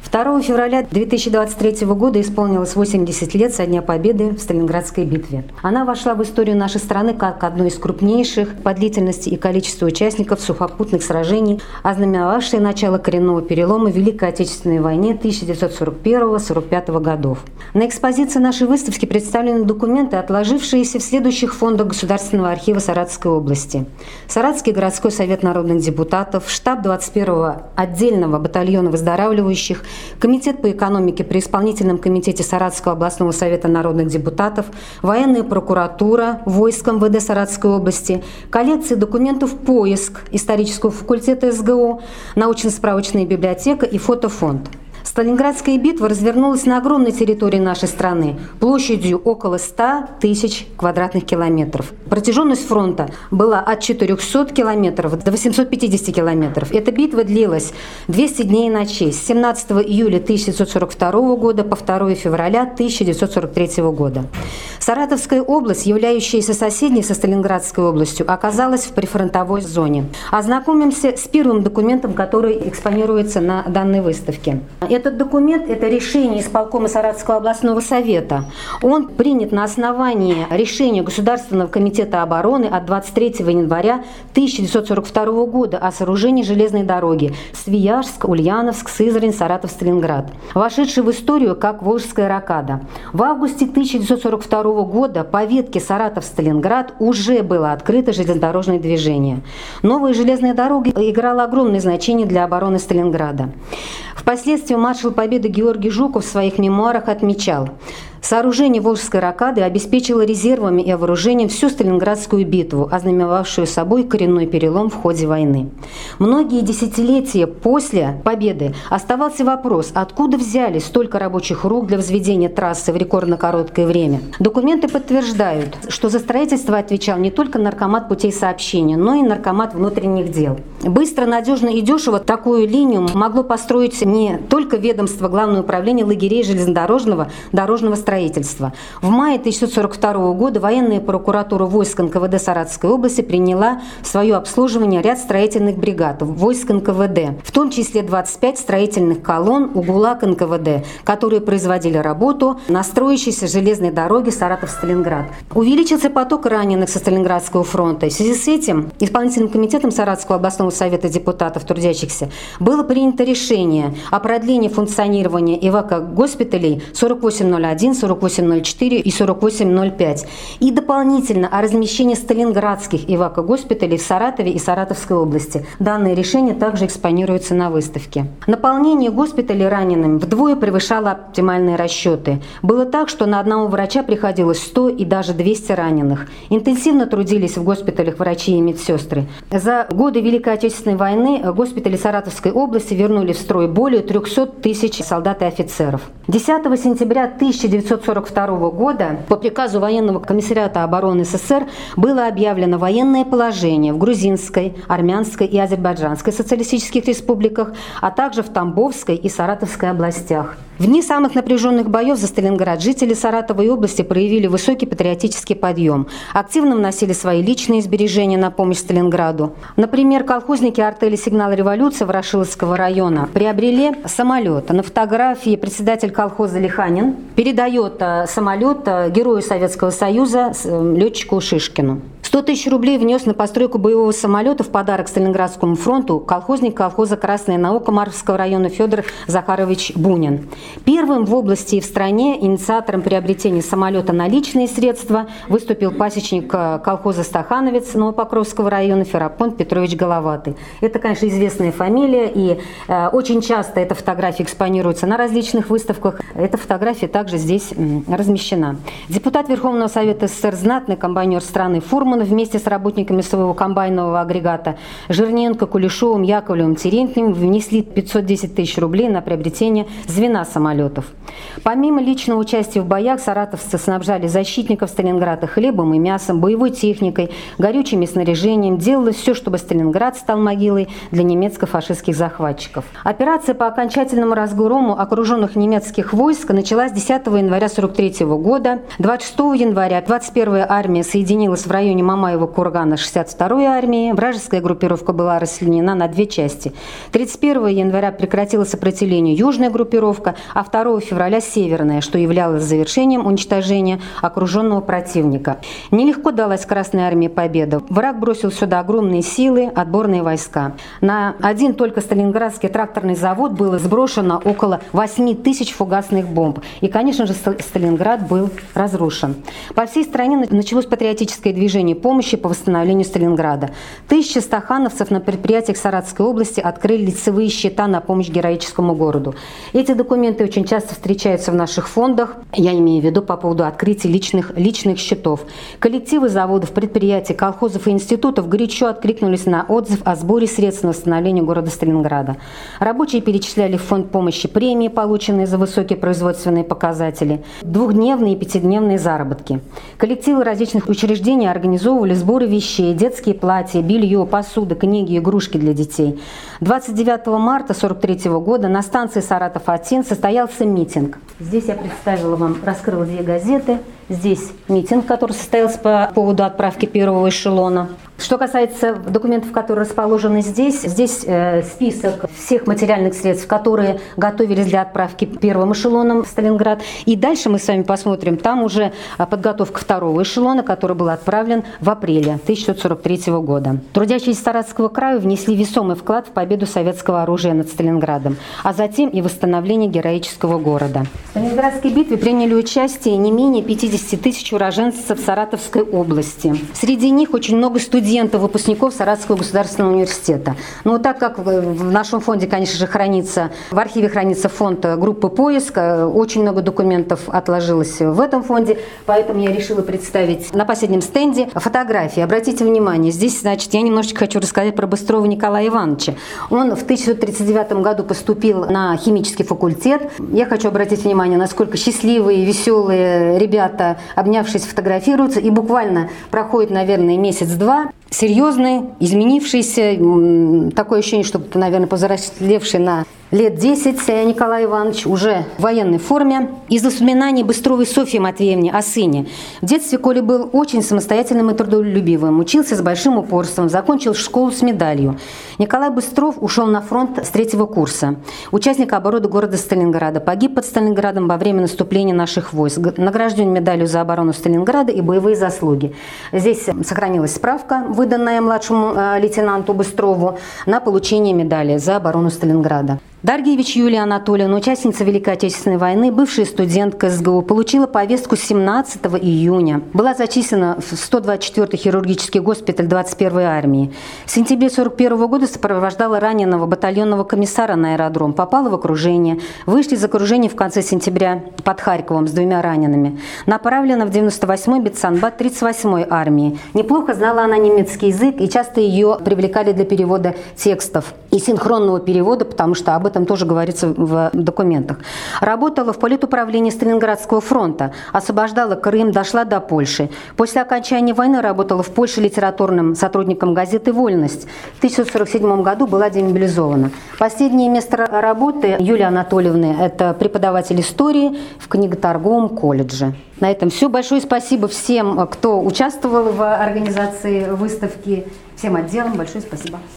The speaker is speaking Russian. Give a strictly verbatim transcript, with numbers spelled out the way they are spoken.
второго февраля две тысячи двадцать третьего года исполнилось восемьдесят лет со дня победы в Сталинградской битве. Она вошла в историю нашей страны как одно из крупнейших по длительности и количеству участников сухопутных сражений, ознаменовавшее начало коренного перелома в Великой Отечественной войне тысяча девятьсот сорок первого — сорок пятого годов. На экспозиции нашей выставки представлены документы, отложившиеся в следующих фондах Государственного архива Саратовской области. Саратовский городской совет народных депутатов, штаб двадцать первого отдельного батальона выздоравливающих, Комитет по экономике при исполнительном комитете Саратовского областного совета народных депутатов, военная прокуратура, войск эм вэ дэ Саратовской области, коллекции документов «Поиск» исторического факультета эс гэ о, научно-справочная библиотека и фотофонд. Сталинградская битва развернулась на огромной территории нашей страны, площадью около ста тысяч квадратных километров. Протяженность фронта была от четырёхсот километров до восьмисот пятидесяти километров. Эта битва длилась двести дней и ночей с семнадцатого июля тысяча девятьсот сорок второго года по второго февраля тысяча девятьсот сорок третьего года. Саратовская область, являющаяся соседней со Сталинградской областью, оказалась в прифронтовой зоне. Ознакомимся с первым документом, который экспонируется на данной выставке. Этот документ – это решение исполкома Саратовского областного совета. Он принят на основании решения Государственного комитета обороны от двадцать третьего января тысяча девятьсот сорок второго года о сооружении железной дороги Свияжск, Ульяновск, Сызрань, Саратов, Сталинград, вошедший в историю как Волжская рокада. В августе тысяча девятьсот сорок второго года по ветке Саратов-Сталинград уже было открыто железнодорожное движение. Новая железная дорога играла огромное значение для обороны Сталинграда. Впоследствии маршал Победы Георгий Жуков в своих мемуарах отмечал: сооружение Волжской рокады обеспечило резервами и вооружением всю Сталинградскую битву, ознаменовавшую собой коренной перелом в ходе войны. Многие десятилетия после победы оставался вопрос, откуда взяли столько рабочих рук для возведения трассы в рекордно короткое время. Документы подтверждают, что за строительство отвечал не только наркомат путей сообщения, но и наркомат внутренних дел. Быстро, надежно и дешево такую линию могло построить не только ведомство Главного управления лагерей железнодорожного дорожного строительства. В мае тысяча девятьсот сорок второго года военная прокуратура войск эн ка вэ дэ Саратовской области приняла в свое обслуживание ряд строительных бригад войск эн ка вэ дэ, в том числе двадцать пять строительных колонн у ГУЛАГ эн ка вэ дэ, которые производили работу на строящейся железной дороге Саратов-Сталинград. Увеличился поток раненых со Сталинградского фронта. В связи с этим исполнительным комитетом Саратовского областного совета депутатов трудящихся было принято решение о продлении функционирования эвакогоспиталей сорок восемь ноль один, сорок восемь ноль четыре и сорок восемь ноль пять и дополнительно о размещении сталинградских эвакогоспиталей в Саратове и Саратовской области. Данное решение также экспонируется на выставке. Наполнение госпиталей ранеными вдвое превышало оптимальные расчеты. Было так, что на одного врача приходилось сто и даже двести раненых. Интенсивно трудились в госпиталях врачи и медсестры. За годы Великой Отечественной войны госпитали Саратовской области вернули в строй более трёхсот тысяч солдат и офицеров. десятого сентября тысяча девятьсот сорок второго года по приказу военного комиссариата обороны эс эс эс эр было объявлено военное положение в Грузинской, Армянской и Азербайджанской социалистических республиках, а также в Тамбовской и Саратовской областях. В дни самых напряженных боев за Сталинград жители Саратовой области проявили высокий патриотический подъем, активно вносили свои личные сбережения на помощь Сталинграду. Например, колхозники артели «Сигнал революции» Ворошиловского района приобрели самолет. На фотографии председатель колхоза Лиханин передает самолет герою Советского Союза, летчику Шишкину. сто тысяч рублей внес на постройку боевого самолета в подарок Сталинградскому фронту колхозник колхоза «Красная наука» Марковского района Федор Захарович Бунин. Первым в области и в стране инициатором приобретения самолета на личные средства выступил пасечник колхоза «Стахановец» Новопокровского района Ферапонт Петрович Головатый. Это, конечно, известная фамилия, и э, очень часто эта фотография экспонируется на различных выставках. Эта фотография также здесь м, размещена. Депутат Верховного Совета эс эс эс эр, знатный комбайнер страны Фурман вместе с работниками своего комбайнового агрегата Жирненко, Кулешовым, Яковлевым, Терентьевым внесли пятьсот десять тысяч рублей на приобретение звена самолетов. Помимо личного участия в боях, саратовцы снабжали защитников Сталинграда хлебом и мясом, боевой техникой, горючим снаряжением. Делалось все, чтобы Сталинград стал могилой для немецко-фашистских захватчиков. Операция по окончательному разгрому окруженных немецких войск началась десятого января сорок третьего года. двадцать шестого января двадцать первая армия соединилась в районе Мамаева кургана шестьдесят второй армии. Вражеская группировка была расчленена на две части. тридцать первого января прекратила сопротивление южная группировка, а второго февраля северная, что являлось завершением уничтожения окруженного противника. Нелегко далась Красной армии победа. Враг бросил сюда огромные силы, отборные войска. На один только Сталинградский тракторный завод было сброшено около восьми тысяч фугасных бомб. И, конечно же, Сталинград был разрушен. По всей стране началось патриотическое движение помощи по восстановлению Сталинграда. Тысячи стахановцев на предприятиях Саратовской области открыли лицевые счета на помощь героическому городу. Эти документы очень часто встречаются в наших фондах. Я имею в виду по поводу открытия личных, личных счетов. Коллективы заводов, предприятий, колхозов и институтов горячо откликнулись на отзыв о сборе средств на восстановление города Сталинграда. Рабочие перечисляли в фонд помощи премии, полученные за высокие производственные показатели, двухдневные и пятидневные заработки. Коллективы различных учреждений организовывали сборы вещей, детские платья, белье, посуда, книги, игрушки для детей. двадцать девятого марта тысяча девятьсот сорок третьего года на станции Саратов-один состоялся митинг. Здесь я представила вам, раскрыла две газеты. Здесь митинг, который состоялся по поводу отправки первого эшелона. Что касается документов, которые расположены здесь, здесь э, список всех материальных средств, которые готовились для отправки первым эшелоном в Сталинград. И дальше мы с вами посмотрим, там уже подготовка второго эшелона, который был отправлен в апреле тысяча девятьсот сорок третьего года. Трудящиеся Саратовского края внесли весомый вклад в победу советского оружия над Сталинградом, а затем и восстановление героического города. В Сталинградской битве приняли участие не менее пятидесяти тысяч уроженцев Саратовской области. Среди них очень много студентов, студентов, выпускников Саратовского государственного университета. Но так как в нашем фонде, конечно же, хранится, в архиве хранится фонд группы «Поиск», очень много документов отложилось в этом фонде, поэтому я решила представить на последнем стенде фотографии. Обратите внимание, здесь, значит, я немножечко хочу рассказать про Быстрова Николая Ивановича. Он в тысяча девятьсот тридцать девятом году поступил на химический факультет. Я хочу обратить внимание, насколько счастливые, веселые ребята, обнявшись, фотографируются, и буквально проходит, наверное, месяц-два. Серьезный, изменившийся, такое ощущение, что, наверное, повзрослевший на лет десять Николай Иванович, уже в военной форме. Из воспоминаний Быстровой Софьи Матвеевны о сыне. В детстве Коля был очень самостоятельным и трудолюбивым, учился с большим упорством, закончил школу с медалью. Николай Быстров ушел на фронт с третьего курса. Участник обороны города Сталинграда. Погиб под Сталинградом во время наступления наших войск. Награжден медалью за оборону Сталинграда и боевые заслуги. Здесь сохранилась справка, выданная младшему лейтенанту Быстрову, на получение медали за оборону Сталинграда. Даргиевич Юлия Анатольевна, участница Великой Отечественной войны, бывшая студентка СГУ, получила повестку семнадцатого июня. Была зачислена в сто двадцать четвёртый хирургический госпиталь двадцать первой армии. В сентябре сорок первого года сопровождала раненого батальонного комиссара на аэродром, попала в окружение. Вышли из окружения в конце сентября под Харьковом с двумя ранеными. Направлена в девяносто восьмой Бетсанбат тридцать восьмой армии. Неплохо знала она немецкий язык, и часто ее привлекали для перевода текстов и синхронного перевода, потому что об этом тоже говорится в документах. Работала в политуправлении Сталинградского фронта, освобождала Крым, дошла до Польши. После окончания войны работала в Польше литературным сотрудником газеты «Вольность». В тысяча девятьсот сорок седьмом году была демобилизована. Последнее место работы Юлии Анатольевны – это преподаватель истории в книготорговом колледже. На этом все. Большое спасибо всем, кто участвовал в организации выставки, всем отделам. Большое спасибо.